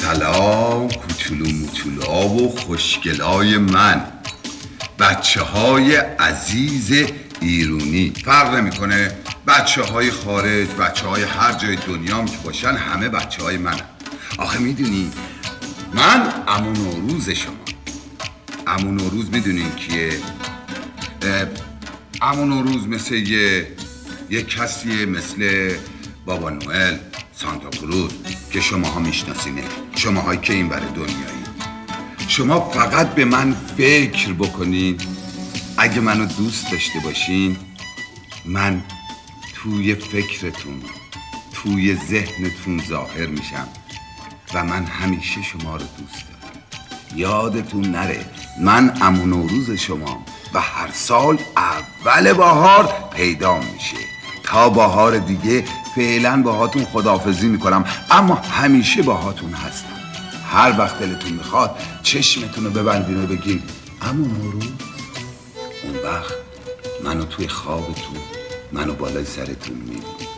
سلام کوچولو موچولا و خوشگلای من، بچه های عزیز ایرونی. فرق نمیکنه بچه های خارج، بچه های هر جای دنیا که باشن، همه بچه های منم. آخه میدونی من عمو نوروز شما. عمو نوروز میدونین کیه؟ عمو نوروز مثل یه کسیه، مثل بابا نوئل، سانتا کلوز که شماها میشناسینه، شماهایی که این برای دنیایی. شما فقط به من فکر بکنین، اگه منو دوست داشته باشین، من توی فکرتون، توی ذهنتون ظاهر میشم و من همیشه شما رو دوست دارم. یادتون نره من عمو نوروز شما و هر سال اول بهار پیدا میشه. تا بهار دیگه فعلا باهاتون خداحافظی میکنم، اما همیشه باهاتون هستم. هر وقت دلتون میخواد چشمتون رو ببندین و بگین عمو نوروز. اون وقت منو توی خوابتون، منو بالای سرتون میبینید.